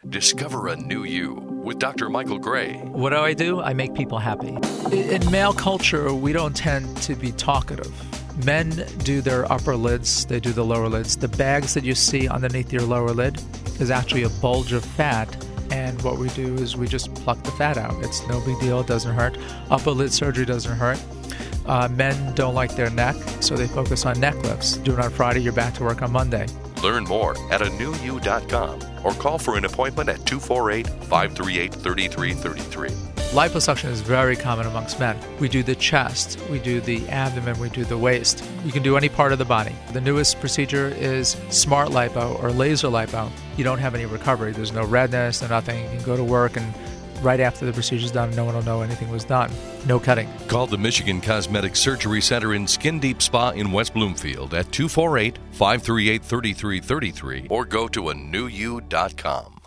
Discover a new you with Dr. Michael Gray. What do? I make people happy. In male culture, we don't tend to be talkative. Men do their upper lids, they do the lower lids. The bags that you see underneath your lower lid is actually a bulge of fat, and what we do is we just pluck the fat out. It's no big deal, it doesn't hurt. Upper lid surgery doesn't hurt. Men don't like their neck, so they focus on neck lifts. Do it on Friday, you're back to work on Monday. Learn more at anewyou.com or call for an appointment at 248-538-3333. Liposuction is very common amongst men. We do the chest, we do the abdomen, we do the waist. You can do any part of the body. The newest procedure is smart lipo or laser lipo. You don't have any recovery. There's no redness, no nothing. You can go to work and right after the procedure's done, no one will know anything was done. No cutting. Call the Michigan Cosmetic Surgery Center in Skin Deep Spa in West Bloomfield at 248-538-3333 or go to anewyou.com.